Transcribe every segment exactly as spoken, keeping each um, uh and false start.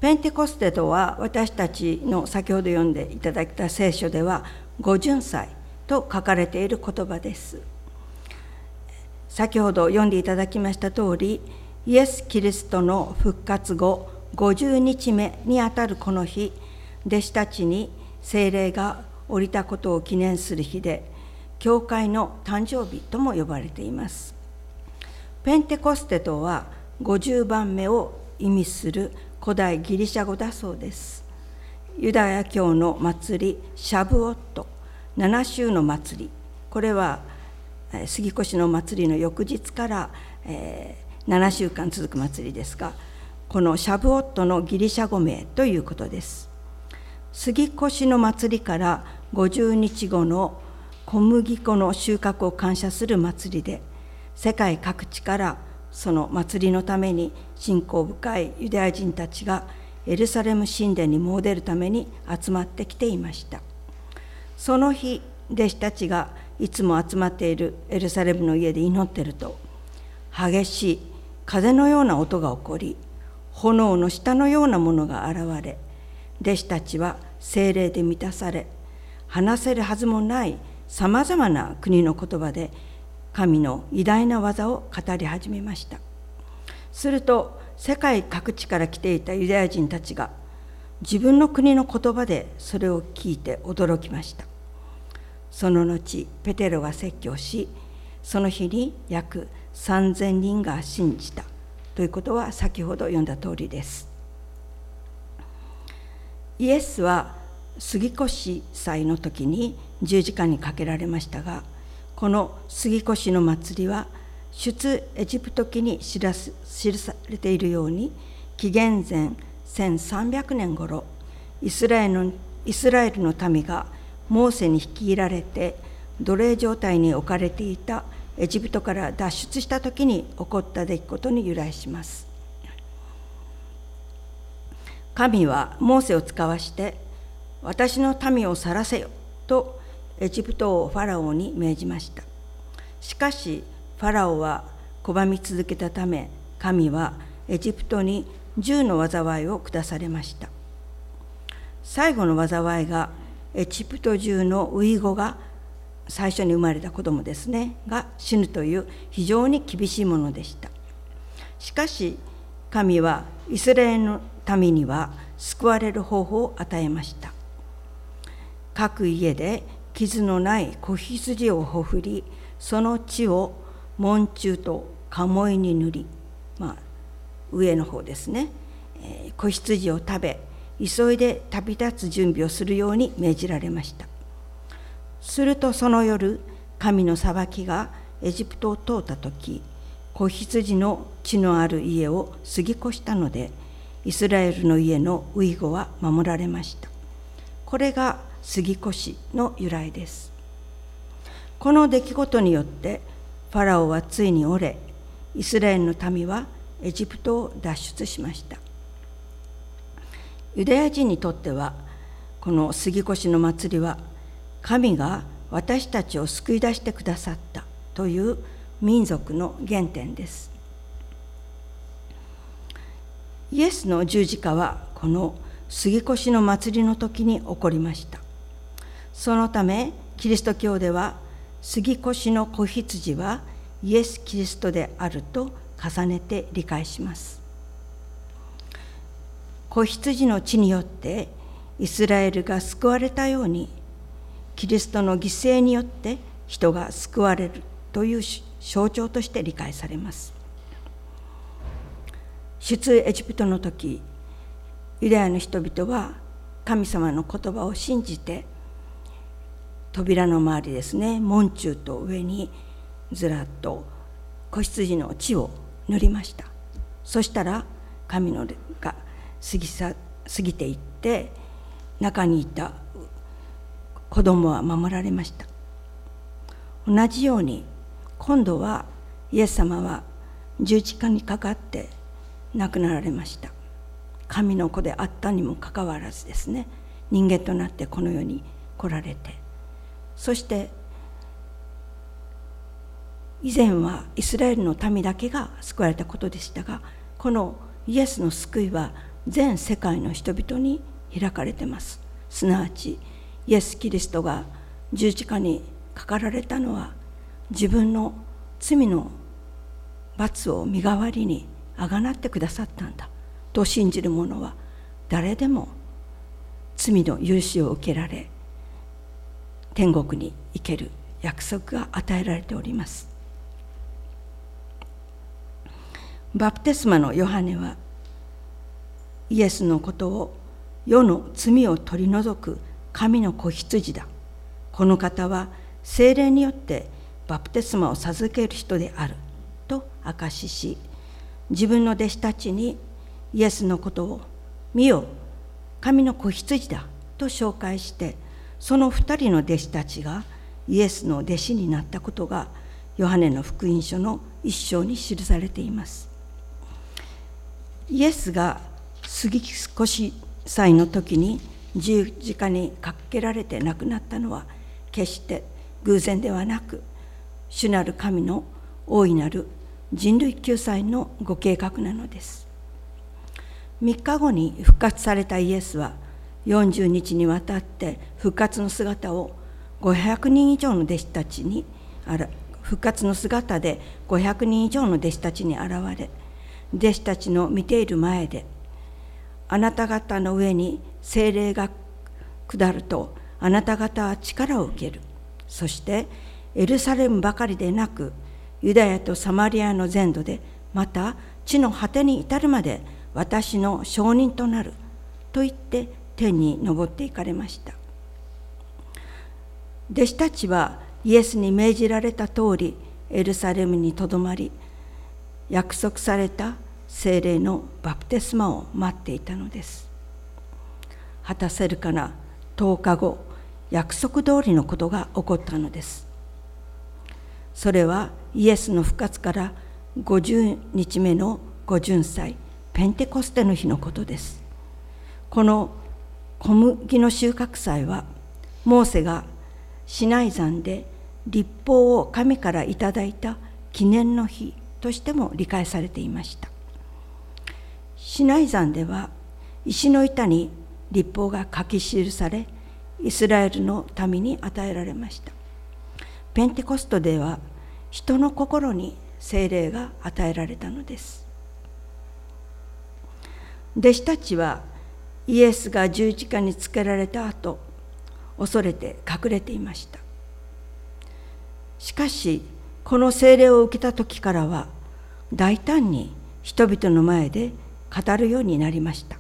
ペンテコステとは、私たちの先ほど読んでいただいた聖書ではご巡祭と書かれている言葉です。先ほど読んでいただきました通り、イエス・キリストの復活後ごじゅうにちめにあたるこの日、弟子たちに聖霊が降りたことを記念する日で、教会の誕生日とも呼ばれています。ペンテコステとはごじゅうばんめを意味する古代ギリシャ語だそうです。ユダヤ教の祭りシャブオット、七週の祭り、これは杉越の祭りの翌日から、えー、ななしゅうかん続く祭りですが、このシャブオットのギリシャ語名ということです。杉越の祭りからごじゅうにちごの小麦粉の収穫を感謝する祭りで、世界各地からその祭りのために信仰深いユダヤ人たちがエルサレム神殿に詣るために集まってきていました。その日、弟子たちがいつも集まっているエルサレムの家で祈っていると、激しい風のような音が起こり、炎の下のようなものが現れ、弟子たちは聖霊で満たされ、話せるはずもないさまざまな国の言葉で神の偉大な技を語り始めました。すると世界各地から来ていたユダヤ人たちが自分の国の言葉でそれを聞いて驚きました。その後ペテロが説教し、その日に約さんぜんにんが信じたということは先ほど読んだ通りです。イエスは杉越祭の時に十字架にかけられましたが、この杉越の祭りは出エジプト記に記らす記されているように、紀元前せんさんびゃくねん頃、イスラエルの、イスラエルの民がモーセに率いられて奴隷状態に置かれていたエジプトから脱出した時に起こった出来事に由来します。神はモーセを使わして、私の民を去らせよとエジプト王ファラオに命じました。しかしファラオは拒み続けたため、神はエジプトに十の災いを下されました。最後の災いがエジプト中のウイゴが、最初に生まれた子供ですねが死ぬという非常に厳しいものでした。しかし神はイスラエルの民には救われる方法を与えました。各家で傷のない子羊をほふり、その血を門柱と鴨居に塗り、まあ、上の方ですね、えー、子羊を食べ、急いで旅立つ準備をするように命じられました。するとその夜、神の裁きがエジプトを通った時、子羊の血のある家を過ぎ越したので、イスラエルの家の遺語は守られました。これが杉越の由来です。この出来事によってファラオはついに折れ、イスラエルの民はエジプトを脱出しました。ユダヤ人にとってはこの杉越の祭りは、神が私たちを救い出してくださったという民族の原点です。イエスの十字架はこの杉越の祭りの時に起こりました。そのためキリスト教では、杉越の子羊はイエス・キリストであると重ねて理解します。子羊の血によってイスラエルが救われたように、キリストの犠牲によって人が救われるという象徴として理解されます。出エジプトの時、ユダヤの人々は神様の言葉を信じて、扉の周りですね、門柱と上にずらっと子羊の血を塗りました。そしたら神の霊が過ぎさ過ぎていって、中にいた子供は守られました。同じように今度はイエス様は十字架にかかって亡くなられました。神の子であったにもかかわらずですね、人間となってこの世に来られて、そして以前はイスラエルの民だけが救われたことでしたが、このイエスの救いは全世界の人々に開かれています。すなわちイエス・キリストが十字架にかかられたのは、自分の罪の罰を身代わりにあがなってくださったんだと信じる者は、誰でも罪の許しを受けられ、天国に行ける約束が与えられております。バプテスマのヨハネは、イエスのことを世の罪を取り除く神の子羊だ、この方は聖霊によってバプテスマを授ける人であると証しし、自分の弟子たちにイエスのことを見よ、神の子羊だと紹介して、その二人の弟子たちがイエスの弟子になったことがヨハネの福音書の一章に記されています。イエスが杉越祭の時に十字架にかけられて亡くなったのは決して偶然ではなく、主なる神の大いなる人類救済のご計画なのです。みっかごに復活されたイエスは、よんじゅうにちにわたって復活の姿をごひゃくにん以上の弟子たちにあら復活の姿でごひゃくにん以上の弟子たちに現れ、弟子たちの見ている前で、あなた方の上に聖霊が下るとあなた方は力を受ける。そしてエルサレムばかりでなく、ユダヤとサマリアの全土で、また地の果てに至るまで私の証人となると言って天に昇っていかれました。弟子たちはイエスに命じられた通りエルサレムにとどまり、約束された聖霊のバプテスマを待っていたのです。果たせるかなとおかご、約束通りのことが起こったのです。それはイエスの復活からごじゅうにちめのご巡祭、ペンテコステの日のことです。この小麦の収穫祭は、モーセがシナイ山で律法を神からいただいた記念の日としても理解されていました。シナイ山では石の板に律法が書き記され、イスラエルの民に与えられました。ペンテコストでは人の心に聖霊が与えられたのです。弟子たちはイエスが十字架につけられた後、恐れて隠れていました。しかしこの聖霊を受けた時からは、大胆に人々の前で語るようになりました。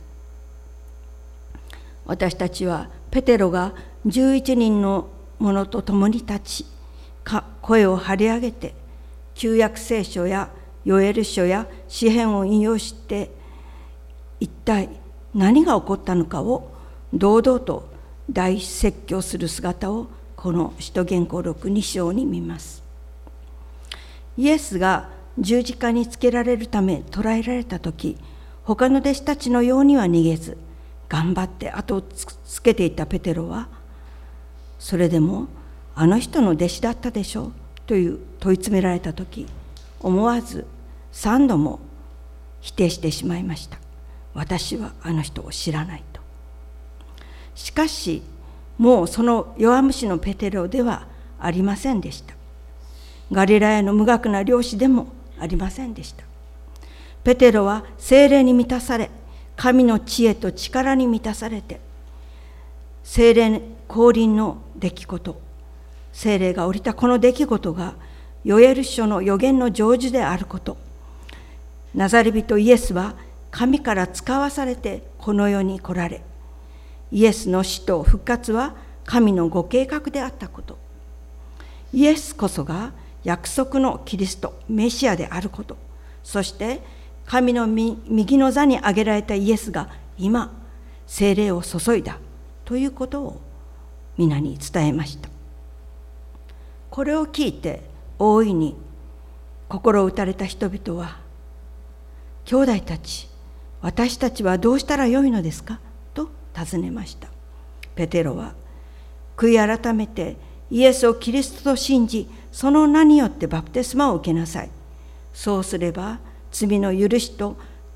私たちはペテロがじゅういちにんの者と共に立ち、声を張り上げて旧約聖書やヨエル書や詩編を引用して、一体何が起こったのかを堂々と大説教する姿を、この使徒言行録に章に見ます。イエスが十字架につけられるため捕らえられた時、他の弟子たちのようには逃げず、頑張って後をつけていたペテロは、それでもあの人の弟子だったでしょうという問い詰められた時、思わず三度も否定してしまいました。私はあの人を知らないと。しかしもうその弱虫のペテロではありませんでした。ガリラヤの無学な漁師でもありませんでした。ペテロは聖霊に満たされ、神の知恵と力に満たされて、聖霊降臨の出来事、聖霊が降りたこの出来事がヨエル書の預言の成就であること、ナザレ人イエスは神から使わされてこの世に来られ、イエスの死と復活は神のご計画であったこと、イエスこそが約束のキリスト、メシアであること、そして神の右の座に上げられたイエスが今聖霊を注いだということを皆に伝えました。これを聞いて大いに心を打たれた人々は、兄弟たち、私たちはどうしたらよいのですかと尋ねました。ペテロは、悔い改めてイエスをキリストと信じ、その名によってバプテスマを受けなさい。そうすれば罪の許しと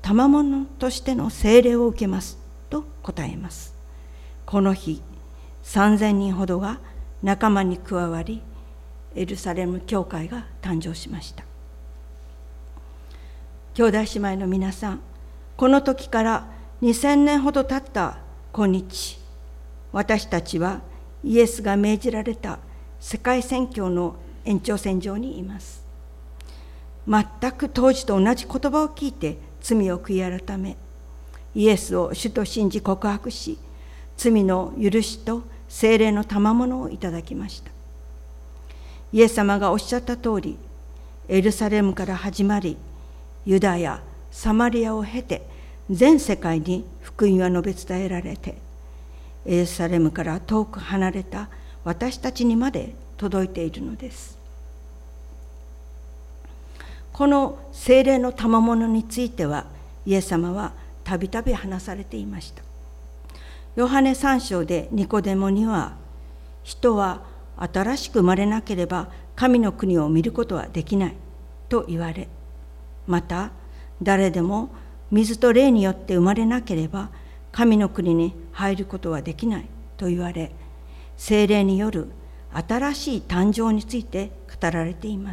賜物としての聖霊を受けますと答えます。この日、さんぜんにんほどが仲間に加わり、エルサレム教会が誕生しました。兄弟姉妹の皆さん、この時からにせんねんほど経った今日、私たちはイエスが命じられた世界宣教の延長線上にいます。全く当時と同じ言葉を聞いて罪を悔い改め、イエスを主と信じ告白し、罪の許しと聖霊の賜物をいただきました。イエス様がおっしゃった通り、エルサレムから始まり、ユダヤ、サマリアを経て全世界に福音は述べ伝えられて、エルサレムから遠く離れた私たちにまで届いているのです。この聖霊の賜物については、イエス様はたびたび話されていました。ヨハネさん章でニコデモには、人は新しく生まれなければ神の国を見ることはできないと言われ、また誰でも水と霊によって生まれなければ神の国に入ることはできないと言われ、聖霊による新しい誕生について語られています。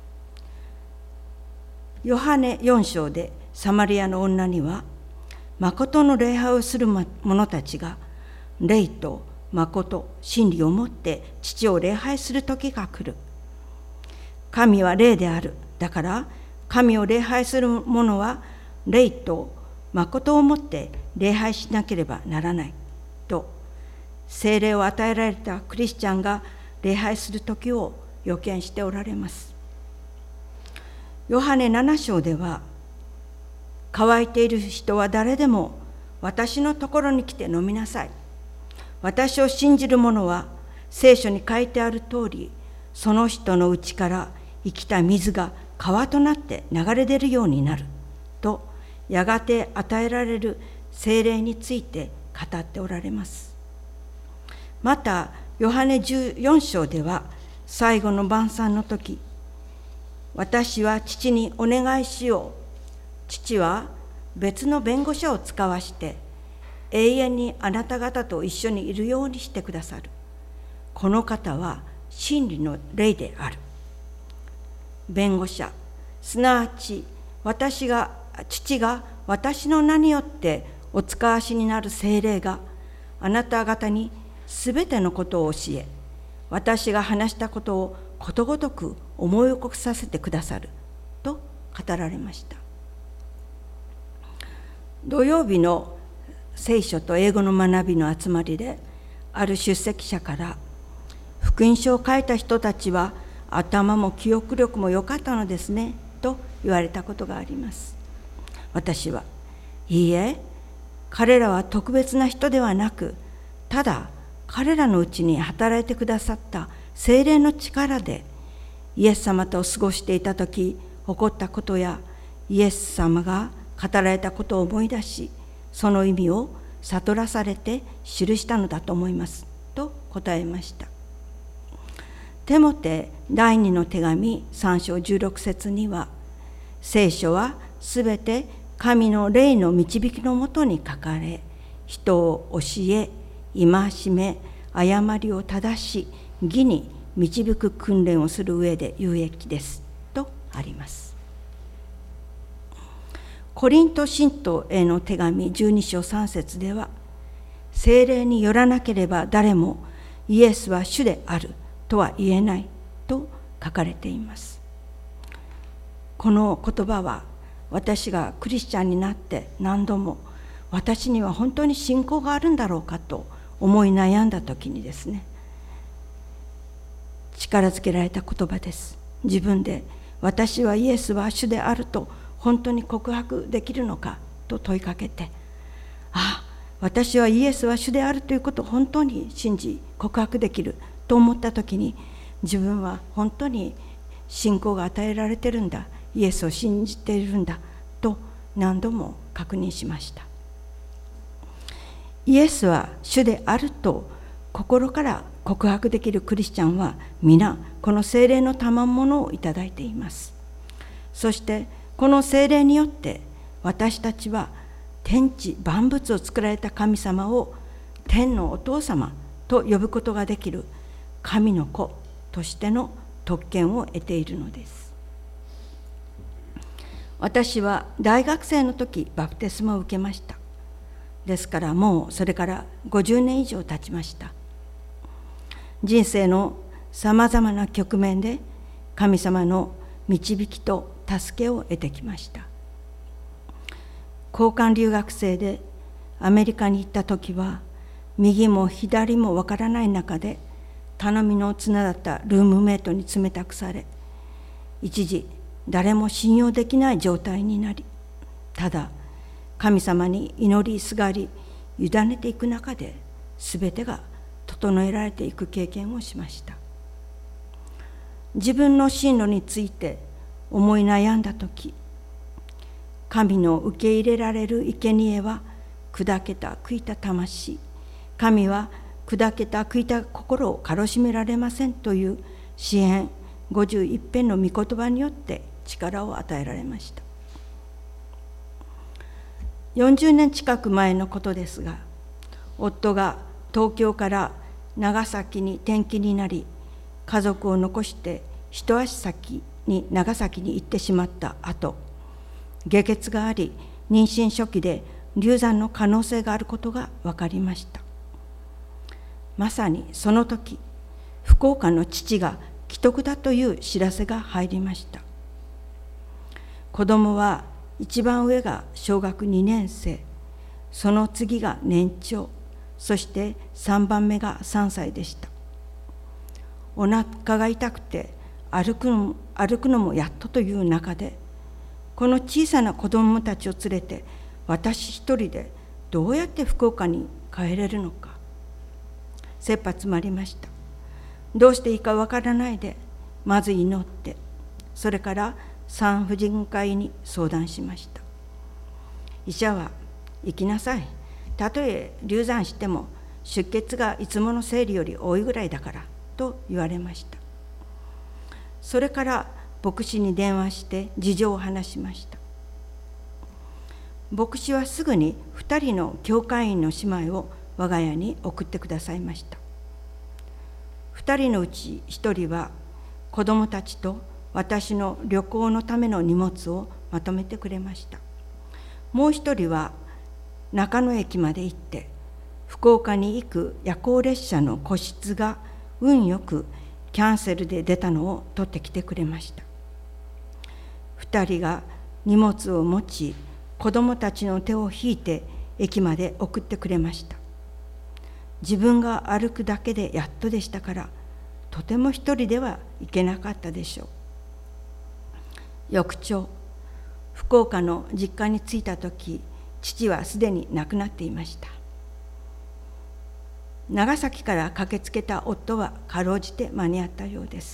ヨハネよん章でサマリアの女には、誠の礼拝をする者たちが霊と誠、真理をもって父を礼拝する時が来る。神は霊である。だから神を礼拝する者は霊と誠をもって礼拝しなければならないと、聖霊を与えられたクリスチャンが礼拝する時を予見しておられます。ヨハネなな章では、乾いている人は誰でも私のところに来て飲みなさい。私を信じる者は聖書に書いてある通り、その人のうちから生きた水が川となって流れ出るようになると、やがて与えられる聖霊について語っておられます。またヨハネじゅうよん章では、最後の晩餐の時、私は父にお願いしよう。父は別の弁護士を使わして永遠にあなた方と一緒にいるようにしてくださる。この方は真理の霊である。弁護者、すなわち私が父が私の名によってお使わしになる聖霊があなた方にすべてのことを教え、私が話したことをことごとく思い起こさせてくださると語られました。土曜日の聖書と英語の学びの集まりで、ある出席者から、福音書を書いた人たちは頭も記憶力も良かったのですねと言われたことがあります。私は、いいえ、彼らは特別な人ではなく、ただ彼らのうちに働いてくださった聖霊の力で、イエス様と過ごしていた時起こったことや、イエス様が語られたことを思い出し、その意味を悟らされて記したのだと思いますと答えました。テモテ第二の手紙さん章じゅうろく節には、聖書はすべて神の霊の導きのもとに書かれ、人を教え、戒め、誤りを正し、義に導く訓練をする上で有益ですとあります。コリント信徒への手紙じゅうに章さん節では、聖霊によらなければ誰もイエスは主であるとは言えないと書かれています。この言葉は、私がクリスチャンになって何度も、私には本当に信仰があるんだろうかと思い悩んだ時にですね、力づけられた言葉です。自分で私はイエスは主であると本当に告白できるのかと問いかけて、ああ、私はイエスは主であるということを本当に信じ告白できると思った時に、自分は本当に信仰が与えられてるんだ、イエスを信じているんだと何度も確認しました。イエスは主であると心から告白できるクリスチャンは皆この聖霊の賜物をいただいています。そしてこの聖霊によって私たちは天地万物を作られた神様を天のお父様と呼ぶことができる神の子としての特権を得ているのです。私は大学生の時バプテスマを受けました。ですからもうそれからごじゅうねん以上経ちました。人生のさまざまな局面で神様の導きと助けを得てきました。交換留学生でアメリカに行った時は、右も左もわからない中で頼みの綱だったルームメイトに冷たくされ、一時誰も信用できない状態になり、ただ神様に祈りすがり委ねていく中で全てが整えられていく経験をしました。自分の進路について思い悩んだとき、神の受け入れられる生贄は砕けた悔いた魂、神は砕けた悔いた心を軽しめられませんという詩編ごじゅういち編の御言葉によって力を与えられました。よんじゅうねん近く前のことですが、夫が東京から長崎に転勤になり、家族を残して一足先に長崎に行ってしまった後、下血があり、妊娠初期で流産の可能性があることが分かりました。まさにその時、福岡の父が危篤だという知らせが入りました。子供は一番上が小学にねん生、その次が年長、そしてさんばんめがさんさいでした。お腹が痛くて歩くの、歩くのもやっとという中で、この小さな子供たちを連れて私一人でどうやって福岡に帰れるのか、切羽詰まりました。どうしていいかわからないで、まず祈って、それから産婦人科医に相談しました。医者は、行きなさい。たとえ流産しても出血がいつもの生理より多いぐらいだからと言われました。それから牧師に電話して事情を話しました。牧師はすぐにふたりの教会員の姉妹を我が家に送ってくださいました。ふたりのうちひとりは子供たちと私の旅行のための荷物をまとめてくれました。もうひとりは中野駅まで行って福岡に行く夜行列車の個室が運よくキャンセルで出たのを取ってきてくれました。ふたりが荷物を持ち、子供たちの手を引いて駅まで送ってくれました。自分が歩くだけでやっとでしたから、とても一人では行けなかったでしょう。翌朝、福岡の実家に着いたとき、父はすでに亡くなっていました。長崎から駆けつけた夫はかろうじて間に合ったようです。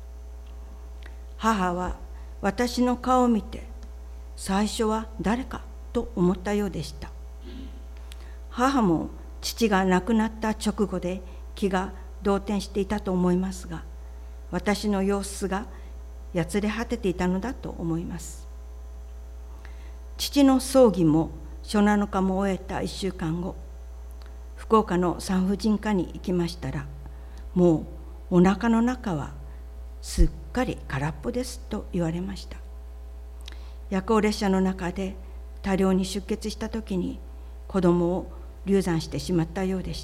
母は私の顔を見て、最初は誰かと思ったようでした。母も父が亡くなった直後で気が動転していたと思いますが、私の様子がやつれ果てていたのだと思います。父の葬儀も初七日も終えたいっしゅうかんご、福岡の産婦人科に行きましたら、もうお腹の中はすっかり空っぽですと言われました。夜行列車の中で多量に出血したときに子供を流産してしまったようでした。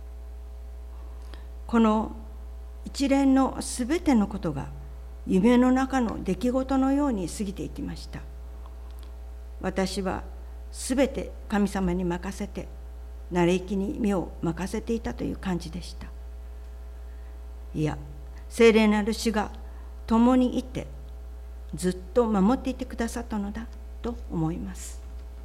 この一連のすべてのことが夢の中の出来事のように過ぎていきました。私はすべて神様に任せて、慣れ行きに身を任せていたという感じでした。いや、聖霊なる主が共にいて、ずっと守っていてくださったのだと思います。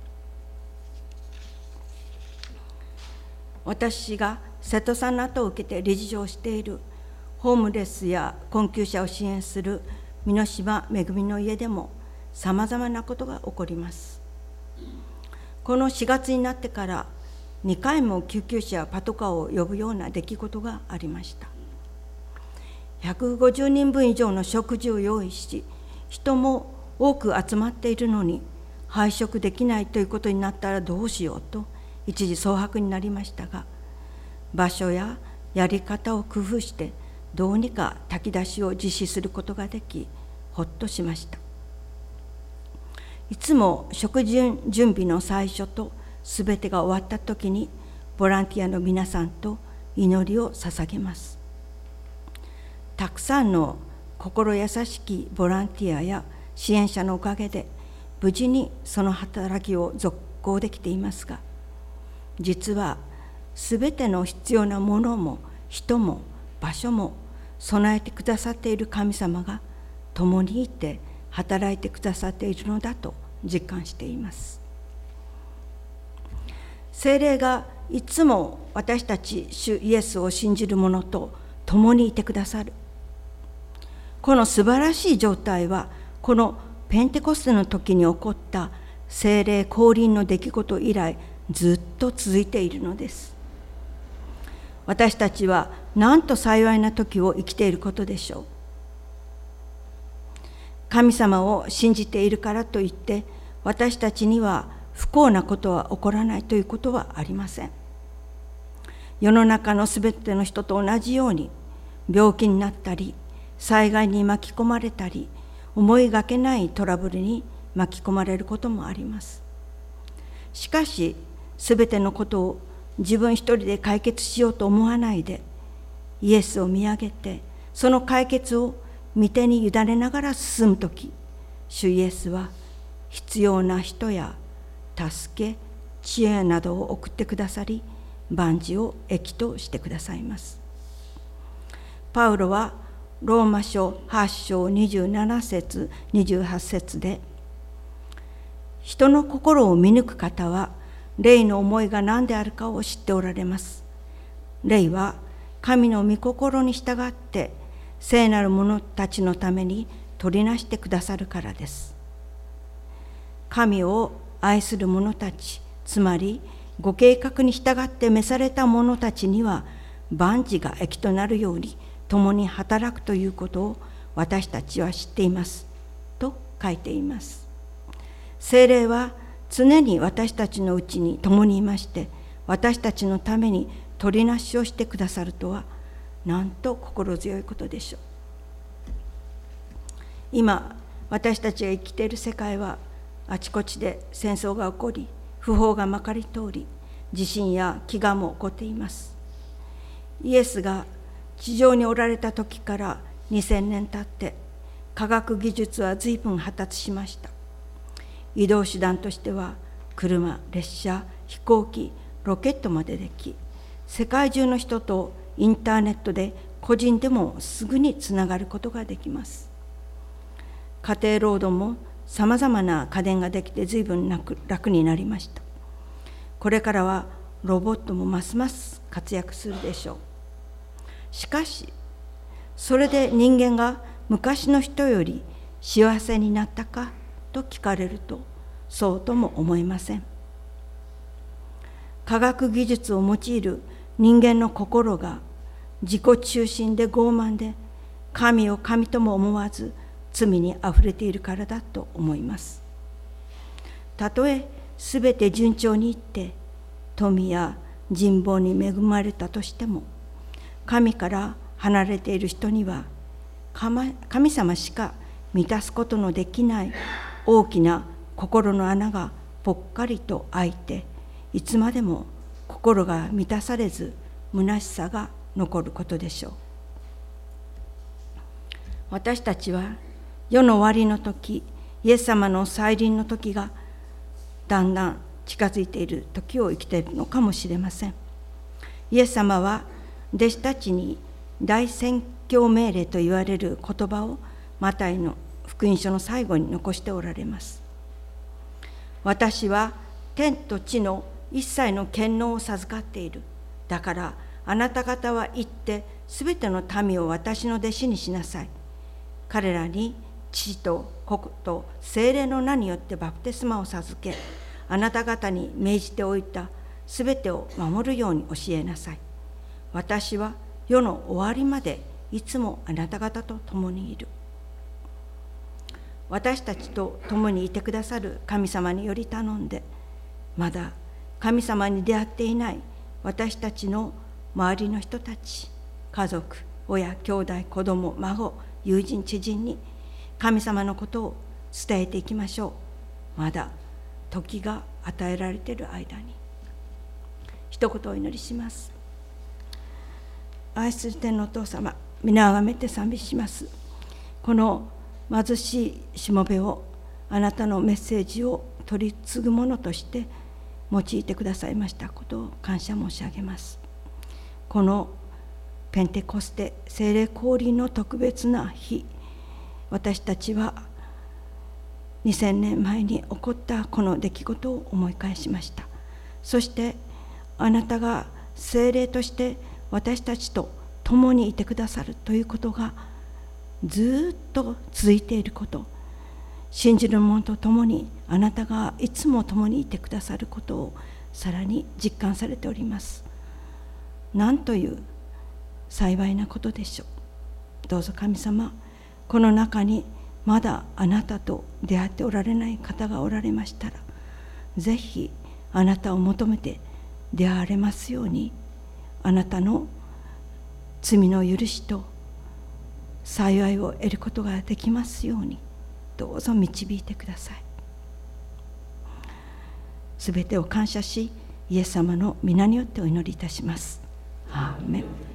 私が瀬戸さんの後を受けて理事長をしているホームレスや困窮者を支援する美濃島めぐみの家でもさまざまなことが起こります。このしがつになってからにかいも救急車やパトカーを呼ぶような出来事がありました。ひゃくごじゅうにんぶん以上の食事を用意し、人も多く集まっているのに、 拝食できないということになったらどうしようと一時蒼白になりましたが、場所ややり方を工夫してどうにか炊き出しを実施することができ、ほっとしました。いつも食事準備の最初とすべてが終わった時にボランティアの皆さんと祈りを捧げます。たくさんの心優しきボランティアや支援者のおかげで無事にその働きを続行できていますが、実はすべての必要なものも人も場所も備えてくださっている神様が共にいて働いてくださっているのだと実感しています。聖霊がいつも私たち主イエスを信じる者と共にいてくださる。この素晴らしい状態はこのペンテコステの時に起こった聖霊降臨の出来事以来ずっと続いているのです。私たちはなんと幸いな時を生きていることでしょう。神様を信じているからといって私たちには不幸なことは起こらないということはありません。世の中のすべての人と同じように病気になったり災害に巻き込まれたり思いがけないトラブルに巻き込まれることもあります。しかしすべてのことを自分一人で解決しようと思わないでイエスを見上げてその解決を御手に委ねながら進むとき、主イエスは必要な人や助け、知恵などを送ってくださり、万事を益としてくださいます。パウロはローマ書はち章にじゅうなな節にじゅうはち節で、人の心を見抜く方は霊の思いが何であるかを知っておられます。霊は神の御心に従って聖なる者たちのために取りなしてくださるからです。神を愛する者たち、つまりご計画に従って召された者たちには万事が益となるように共に働くということを私たちは知っていますと書いています。聖霊は常に私たちのうちに共にいまして、私たちのために取りなしをしてくださるとはなんと心強いことでしょう。今私たちが生きている世界はあちこちで戦争が起こり、不法がまかり通り、地震や飢餓も起こっています。イエスが地上におられた時からにせんねん経って科学技術は随分発達しました。移動手段としては車、列車、飛行機、ロケットまででき、世界中の人とインターネットで個人でもすぐにつながることができます。家庭労働もさまざまな家電ができて随分楽、楽になりました。これからはロボットもますます活躍するでしょう。しかしそれで人間が昔の人より幸せになったかと聞かれるとそうとも思えません。科学技術を用いる人間の心が自己中心で傲慢で神を神とも思わず罪にあふれているからだと思います。たとえすべて順調にいって富や人望に恵まれたとしても、神から離れている人には神様しか満たすことのできない大きな心の穴がぽっかりと開いて、いつまでも心が満たされず虚しさが残ることでしょう。私たちは世の終わりの時、イエス様の再臨の時がだんだん近づいている時を生きているのかもしれません。イエス様は弟子たちに大宣教命令と言われる言葉をマタイの福音書の最後に残しておられます。私は天と地の一切の権能を授かっている。だからあなた方は行ってすべての民を私の弟子にしなさい。彼らに父と子と聖霊の名によってバプテスマを授け、あなた方に命じておいたすべてを守るように教えなさい。私は世の終わりまでいつもあなた方と共にいる。 私たちと共にいてくださる神様により頼んで、まだ神様に出会っていない私たちの周りの人たち、家族、親、兄弟、子供、孫、友人、知人に神様のことを伝えていきましょう。まだ時が与えられている間に。一言お祈りします。愛する天のお父様、皆をあがめて賛美します。この貧しいしもべをあなたのメッセージを取り継ぐものとして用いてくださいましたことを感謝申し上げます。このペンテコステ聖霊降臨の特別な日、私たちはにせんねんまえに起こったこの出来事を思い返しました。そしてあなたが聖霊として私たちと共にいてくださるということがずっと続いていること、信じる者と共にあなたがいつも共にいてくださることをさらに実感されております。なんという幸いなことでしょう。どうぞ神様、この中にまだあなたと出会っておられない方がおられましたら、ぜひあなたを求めて出会われますように、あなたの罪の許しと幸いを得ることができますように、どうぞ導いてください。すべてを感謝し、イエス様の皆によってお祈りいたします。アーメン。